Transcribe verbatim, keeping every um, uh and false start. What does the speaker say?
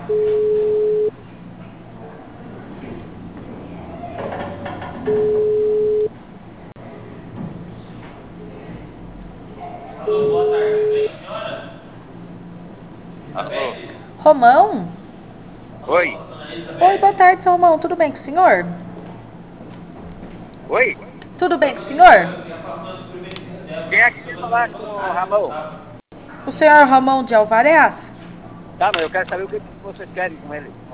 Alô, boa tarde, tudo bem, senhora? Alô? Romão? Oi? Oi, boa tarde, seu Romão. Tudo bem com o senhor? Oi? Tudo bem com o senhor? Quem é que quer falar com o Ramon? O senhor Ramon de Alvarez? Tá, mas eu quero saber o que vocês querem com ele.